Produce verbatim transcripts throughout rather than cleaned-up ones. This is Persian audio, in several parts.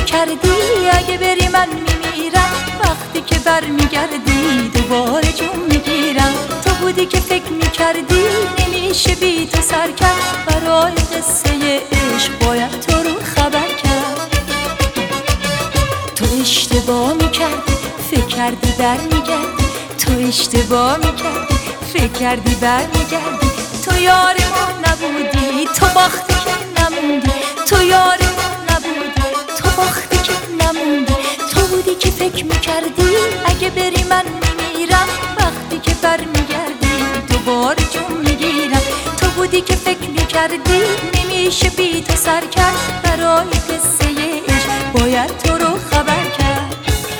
میکردی اگه بری من میمیرم، وقتی که برمیگردی دوباره جون میگیرم. تو بودی که فکر میکردی نمیشه بی تو سر کرد، برای قصه عشق باید تو رو خبر کرد. تو اشتباه میکردی فکر کردی برمیگردی، تو اشتباه میکردی فکر کردی برمیگردی. تو یار ما نبودی تو باختی که نموندی، تو یار ما نبودی تو باختی که نموندی. تو بودی که فکر میکردی اگه بری من میمیرم، وقتی که برمیگردی دوباره جون میگیرم. تو بودی که فکر میکردی نمیشه بی تو سر کرد، برای قصه عشق باید تو رو خبر کرد.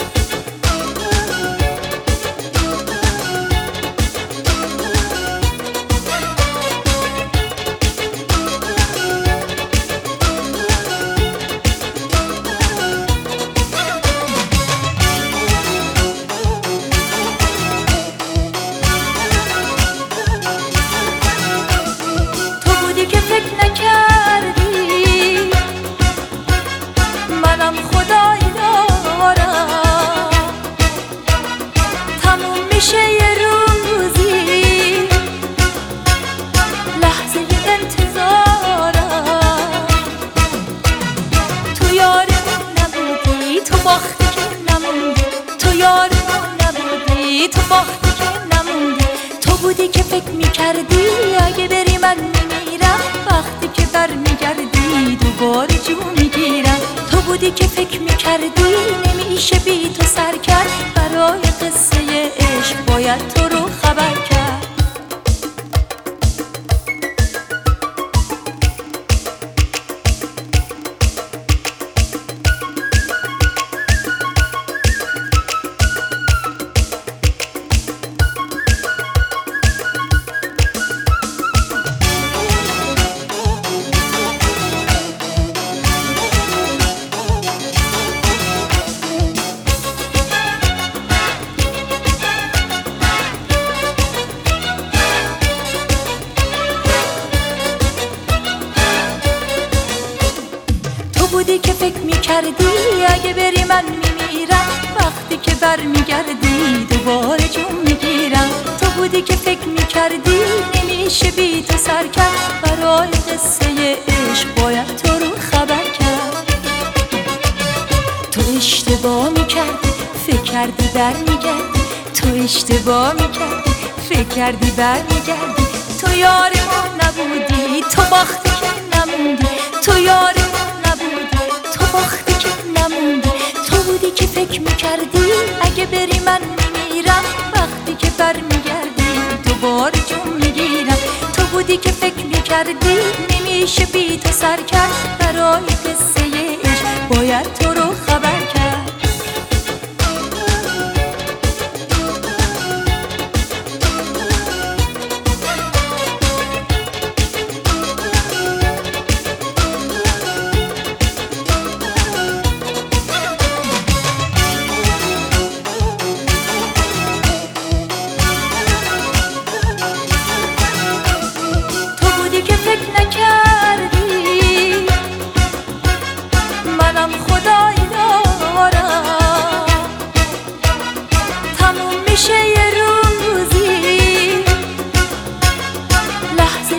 منم خدایی دارم تموم میشه یه روزی، لحظه انتظارم. تو یار من نبودی تو باختی که نموندی، تو یار من نبودی تو باختی که نموندی. تو بودی که فکر میکردی اگه بری من میمیرم، وقتی که برمیگردی دوباره جون میگیرم. تو بودی که فکر میکردی نمیشه بی تو سر کرد، برای قصه عشق باید تو رو خبر کرد. بودی که فکر میکردی اگه بری من میمیرم، وقتی که برمیگردی دوباره جون میگیرم. تو بودی که فکر میکردی نمیشه بی تو سر کرد، برای قصه عشق باید تو رو خبر کرد. تو اشتباه میکردی فکر کردی برمیگردی، تو اشتباه میکردی فکر کردی برمیگردی. تو یار ما نبودی تو باختی که نموندی، تو یار باختی که نموندی. تو بودی که فکر میکردی اگه بری من میمیرم، وقتی که برمیگردی دوباره جون میگیرم. تو بودی که فکر میکردی نمیشه بی تو سر کرد، برای قصه عشق باید تو رو خبر کرد. منم خدایی دارم تموم میشه یه روزی، لحظه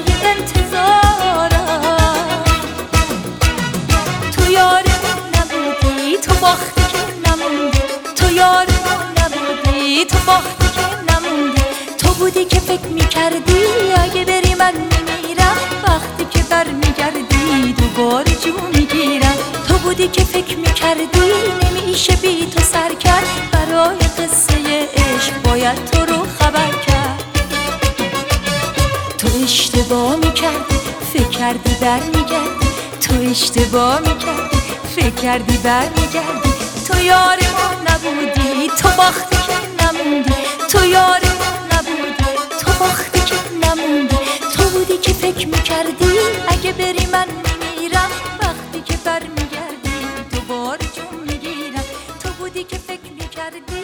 انتظارم. تو یار من نبودی تو باختی که نموندی، تو یار من نبودی تو باختی که نموندی. تو بودی که فکر میکردی اگه بری من میمیرم، وقتی که برمیگردی دوباره جون میگیرم. تو بودی که فکر میکردی نمیشه بی تو سر کرد، برای قصه عشق باید تو رو خبر کرد. تو اشتباه میکردی فکر کردی برمیگردی، تو اشتباه میکردی فکر کردی برمیگردی. تو یار ما نبودی تو باختی که نموندی، تو یار ما نبودی تو باختی که نموندی. تو بودی که فکر میکردی اگه بری من میمیرم، وقتی که برمیگردی دوباره جون میگیرم. تو بودی که فکر میکردی